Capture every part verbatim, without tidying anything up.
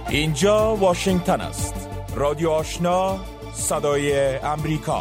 اینجا واشنگتن است. رادیو آشنا، صدای امریکا.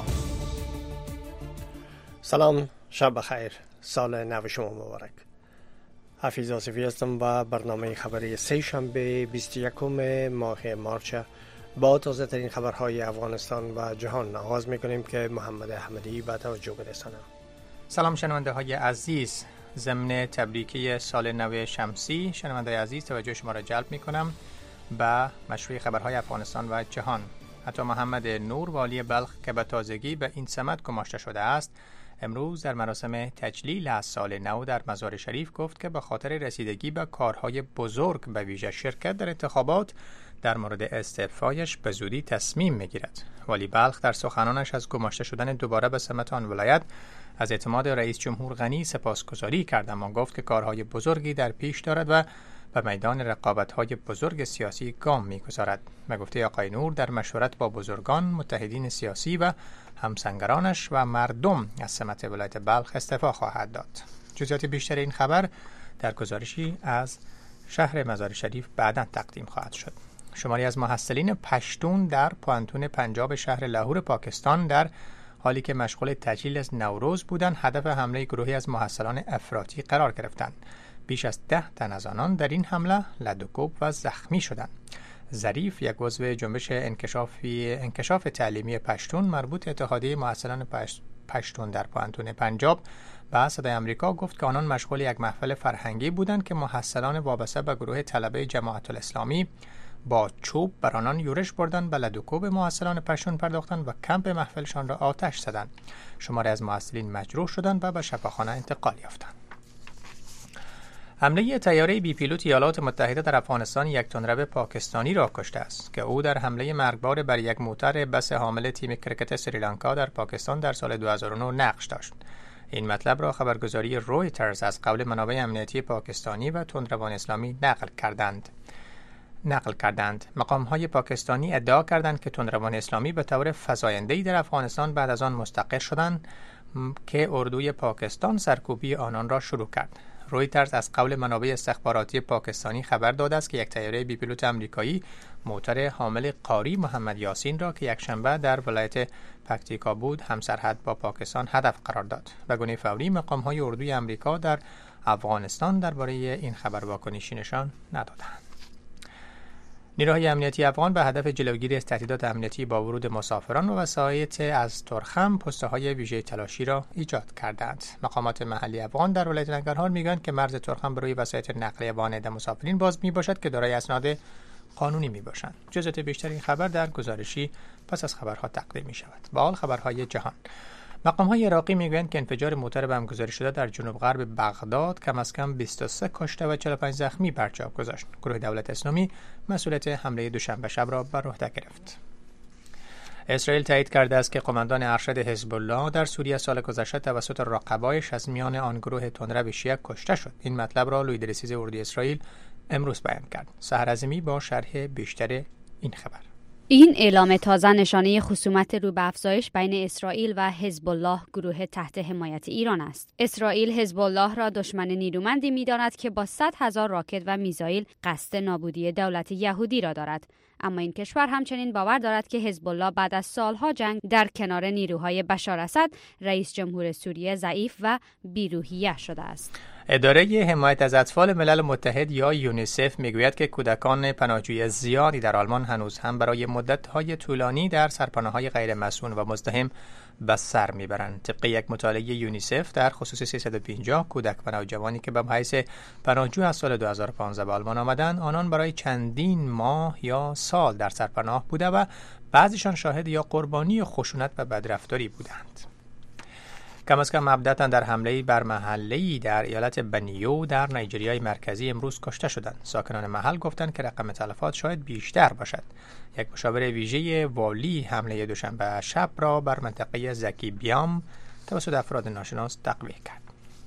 سلام، شب بخیر. سال نو شما مبارک. حفیظ آصفی هستم و برنامه خبری سه شنبه بیست و یکم ماه مارچ با تازه ترین خبرهای افغانستان و جهان آغاز میکنیم که محمد احمدی به توجه برسانه. سلام شنونده های عزیز، ضمن تبریکی سال نو شمسی شنونده عزیز توجه شما را جلب میکنم به مشروع خبرهای افغانستان و جهان. حتی محمد نور والی بلخ که به تازگی به این سمت گماشته شده است، امروز در مراسم تجلیل از سال نو در مزار شریف گفت که به خاطر رسیدگی به کارهای بزرگ به ویژه شرکت در انتخابات در مورد استعفایش به زودی تصمیم میگیرد. والی بلخ در سخنانش از گماشته شدن دوباره به سمت آن ولایت از اعتماد رئیس جمهور غنی سپاسگزاری کرد، اما گفت که کارهای بزرگی در پیش دارد و به میدان رقابت‌های بزرگ سیاسی گام می‌گذارد. به گفته آقای نور، در مشورت با بزرگان، متحدین سیاسی و همسنگرانش و مردم از سمت ولایت بلخ استعفا خواهد داد. جزئیات بیشتر این خبر در گزارشی از شهر مزار شریف بعداً تقدیم خواهد شد. شماری از محصلین پشتون در پوانتون پنجاب شهر لاهور پاکستان در حالی که مشغول تجلیل از نوروز بودند، هدف حمله گروهی از محصلان افراطی قرار گرفتند. بیش از ده تن از آنان در این حمله لدوکوب و زخمی شدند. ظریف، یک عضو جنبش انکشافی انکشاف تعلیمی پشتون مربوط اتحادیه محصلان پشتون در پوانتون پنجاب، به صدای آمریکا گفت که آنان مشغول یک محفل فرهنگی بودند که محصلان وابسته به گروه طلبه جماعت الاسلامی با چوب بر آنان یورش بردند، به لدوکوب محصلان پشتون پرداختند و کمپ محفلشان را آتش زدند. شماری از محصلین مجروح شدند و به شفاخانه انتقال یافتند. حمله طیاره بی پیلوت ایالات متحده در افغانستان یک تندرو پاکستانی را کشته است که او در حمله مرگبار بر یک موتر بس حامل تیم کرکت سریلانکا در پاکستان در سال دو هزار و نه نقش داشت. این مطلب را خبرگزاری رویترز از قول منابع امنیتی پاکستانی و تندروان اسلامی نقل کردند. نقل کردند. مقام‌های پاکستانی ادعا کردند که تندروان اسلامی به طور فزاینده‌ای در افغانستان بعد از آن مستقر شدند که اردوی پاکستان سرکوبی آنان را شروع کرد. رویترز از قول منابع استخباراتی پاکستانی خبر داده است که یک طیاره بی پیلوت آمریکایی موتر حامل قاری محمد یاسین را که یک شنبه در ولایت پکتیکا بود همسرحد با پاکستان هدف قرار داد. به گونه فوری مقام‌های اردوی آمریکا در افغانستان درباره این خبر واکنشی نشان ندادند. نیروهای امنیتی افغان به هدف جلوگیری از تهدیدات امنیتی با ورود مسافران و وسایط از ترخم پسته‌های ویژه تلاشی را ایجاد کردند. مقامات محلی افغان در ولایت ننگرهار میگویند که مرز ترخم برای وسایط نقلیه وانده مسافرین باز میباشد که دارای اسناد قانونی میباشند. جزئیات بیشتر این خبر در گزارشی پس از خبرها تقدیم میشود. با حال خبرهای جهان. مقام‌های عراقی میگویند که انفجار موتر بمبگذاری شده در جنوب غرب بغداد کم از کم بیست و سه کشته و چهل و پنج زخمی بر جا گذاشت. گروه دولت اسلامی مسئولیت حمله دوشنبه شب را بر عهده گرفت. اسرائیل تایید کرده است که قماندان ارشد حزب الله در سوریه سال گذشته توسط رقبایش از میان آن گروه تندرو شیعه کشته شد. این مطلب را لوی درسیز اردوی اسرائیل امروز بیان کرد. سحر عظیمی با شرح بیشتر این خبر. این اعلام تازه نشانه خصومت رو به افزایش بین اسرائیل و حزب الله، گروه تحت حمایت ایران است. اسرائیل حزب الله را دشمن نیرومندی می‌داند که با صد هزار راکت و میزایل قصد نابودی دولت یهودی را دارد. اما این کشور همچنین باور دارد که حزب الله بعد از سالها جنگ در کنار نیروهای بشار اسد، رئیس جمهور سوریه ضعیف و بی‌روحیه شده است. اداره حمایت از اطفال ملل متحد یا یونیسف میگوید که کودکان پناهجوی زیادی در آلمان هنوز هم برای مدت‌های طولانی در سرپناه‌های غیر مسکون و مزدحم به سر میبرند. طبق یک مطالعه یونیسف در خصوص سیصد و پنجاه کودک و نوجوانی که به حیث پناهجو از سال دو هزار و پانزده به آلمان آمدند، آنان برای چندین ماه یا سال در سرپناه بوده و بعضیشان شاهد یا قربانی خشونت و بدرفتاری بودند. کم از کم هفده تن در حمله بر محله‌ای در ایالت بنیو در نیجریای مرکزی امروز کشته شدند. ساکنان محل گفتند که رقم تلفات شاید بیشتر باشد. یک مشاور ویژه والی حمله دوشنبه شب را بر منطقه زکی بیام توسط افراد ناشناس تقویه کرد.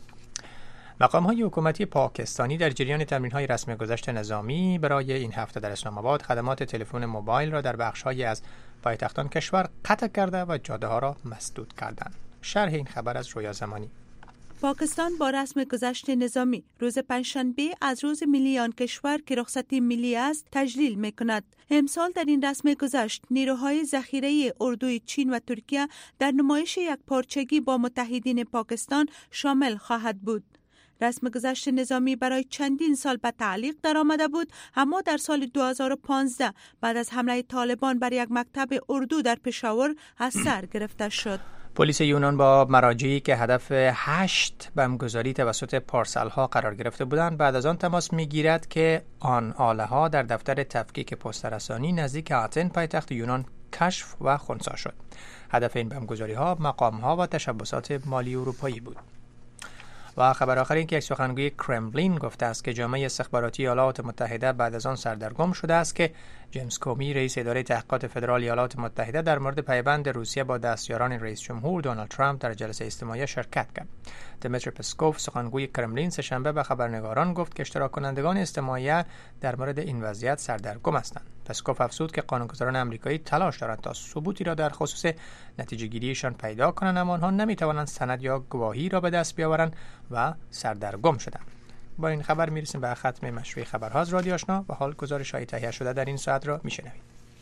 مقام‌های حکومتی پاکستانی در جریان تمرین‌های رسمی گذشت نظامی برای این هفته در اسلام آباد خدمات تلفن موبایل را در بخش‌هایی از پایتختان کشور قطع کرده و جاده‌ها را مسدود کردند. شرح این خبر از رویا زمانی. پاکستان با رسم گذشت نظامی روز پنجشنبه از روز ملی آن کشور که رخصتی ملی است تجلیل می کند. امسال در این رسم گذشت نیروهای ذخیره اردوی چین و ترکیه در نمایش یک پارچگی با متحدین پاکستان شامل خواهد بود. رسم گذشت نظامی برای چندین سال به تعلیق در آمده بود، اما در سال دو هزار و پانزده بعد از حمله طالبان بر یک مکتب اردو در پشاور از سر گرفته شد. پلیس یونان با مراجعی که هدف هشت بمبگذاری توسط پارسل‌ها قرار گرفته بودند بعد از آن تماس می‌گیرد که آن آله‌ها در دفتر تفکیک پست‌رسانی نزدیک آتن پایتخت یونان کشف و خنثی شد. هدف این بمبگذاری‌ها مقام‌ها و تشبسات مالی اروپایی بود. و خبر آخر این که یک سخنگوی کرملین گفته است که جامعه استخباراتی ایالات متحده بعد از آن سردرگم شده است که جیمز کومی رئیس اداره تحقیقات فدرال ایالات متحده در مورد پیوند روسیه با دستیاران رئیس جمهور دونالد ترامپ در جلسه اجتماعی شرکت کرد. دمیتری پسکوف سخنگوی کرملین سه‌شنبه به خبرنگاران گفت که اشتراک کنندگان اجتماعی در مورد این وضعیت سردرگم هستند. پسکوف افزود که قانونگذاران آمریکایی تلاش دارند تا ثبوتی را در خصوص نتیجه گیریشان پیدا کنند، اما آنها نمی‌توانند سند یا گواهی را به دست بیاورند و سردرگم شدند. با این خبر میرسیم به ختم مشروع خبرها از رادیو آشنا و حال گزارش‌های تهیه شده در این ساعت را میشنوید.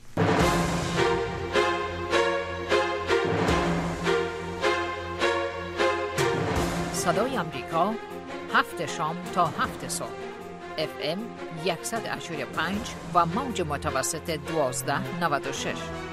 صدای آمریکا هفت شام تا هفت صبح اف ام صد و هشت و پنج و موج متوسط دوازده نود و شش.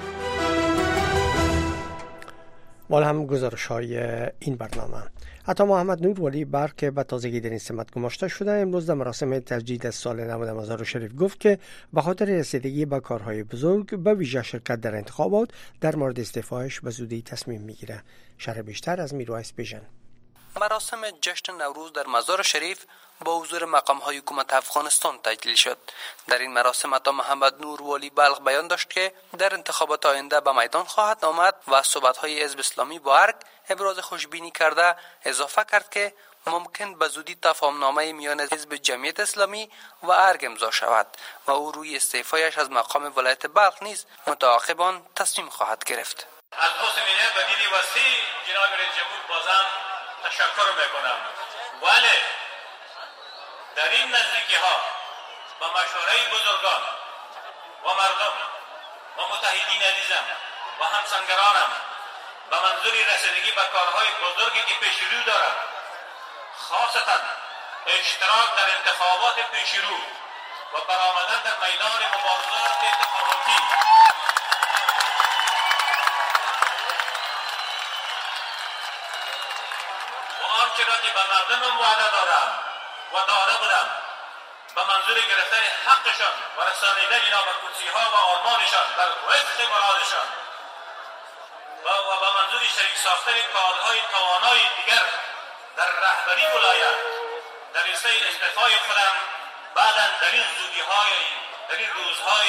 مال هم گزارش های این برنامه. عطا محمد نور ولی بر که به تازگی در این سمت گماشته شده امروز در مراسم تجدید سال نو مزار شریف گفت که به خاطر رسیدگی به کارهای بزرگ به ویژه شرکت در انتخابات در مورد استعفایش به زودی تصمیم میگیره. شرح بیشتر از میرویس بیژن. مراسم جشن نوروز در مزار شریف با حضور مقام‌های حکومت افغانستان تجلیل شد. در این مراسم عطا محمد نور ولی بلخ بیان داشت که در انتخابات آینده به میدان خواهد آمد و صحبت‌های حزب اسلامی با ارگ ابراز خوشبینی کرده اضافه کرد که ممکن به زودی تفاهم‌نامه میان حزب جمعیت اسلامی و ارگ امضا شود و او روی استعفایش از مقام ولایت بلخ نیز متعاقب آن تصمیم خواهد گرفت. از حسینیه و دیدی وسیع جناب رئیس جمهور بازم تشکر میکنم. ولی در این نزدیکی ها با مشوره بزرگان و مردم و متحدین عزیزم و همسنگرانم به منظور رسیدگی به کارهای بزرگی که پیش رو دارم، خاصتا اشتراک در انتخابات پیش رو و برآمدن در میدان مبارزات انتخاباتی و آنچه را که به مردمم وعده دادم و داده بودم به منظور گرفتن حقشان و رسانیدن اینا به کرسی‌ها و آرمانشان در وفق مرادشان و به منظور شریک ساختن کادرهای توانای دیگر در رهبری ولایت در رسته استعفای خودم بعداً در این زودی‌های در این روزهای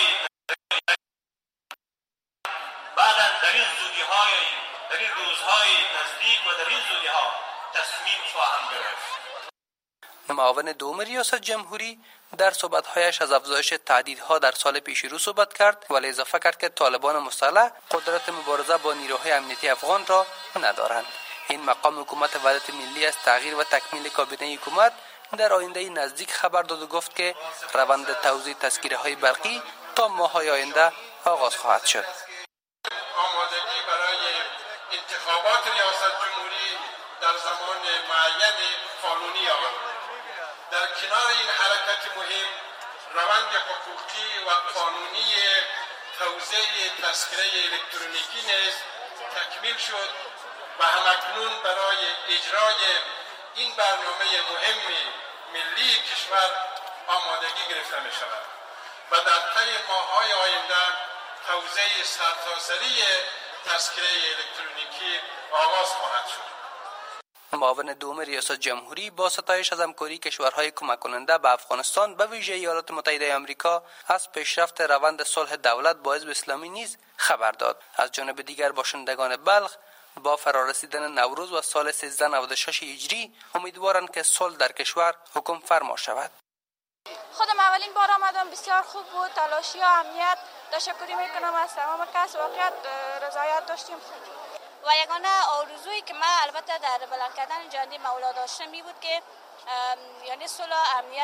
بعداً در این زودی‌های در این روزهای نزدیک و در این زودی‌ها تصمیم خواهم گرفت. معاون دوم ریاست جمهوری در صحبت‌هایش از افزایش تهدیدها در سال پیش رو صحبت کرد ولی اضافه کرد که طالبان مسلح قدرت مبارزه با نیروهای امنیتی افغان را ندارند. این مقام حکومت وحدت ملی از تغییر و تکمیل کابینه حکومت در آینده نزدیک خبر داد و گفت که روند توزیع تذکره‌های برقی تا ماه‌های آینده آغاز خواهد شد. آمادگی برای انتخابات ریاست جمهوری در زمان معین قانونی آمد. در کنار این حرکت مهم روند حقوقی و قانونی توزیع تذکره الکترونیکی نیز تکمیل شد و همکنون برای اجرای این برنامه مهم ملی کشور آمادگی گرفته می شود و در طی ماه‌های آینده توزیع سرتاسری تذکره الکترونیکی آغاز خواهد شد. معاون دوم ریاست جمهوری با ستایش از همکاری کشورهای کمک کننده به افغانستان به ویژه ایالات متحده آمریکا از پیشرفت روند صلح دولت با حزب اسلامی نیز خبر داد. از جانب دیگر باشندگان بلخ با فرارسیدن نوروز و سال سیزده نود و شش هجری امیدوارند که صلح در کشور حکم فرما شود. خودم اولین بار آمدم، بسیار خوب بود. تلاشی و امنیت تشکری میکنم از تمام کس، واقعیت رضایت داشتیم. و یگانه آرزویی که من البته در بلند کردن جنده مولا داشتم می بود که یعنی صلح امنیت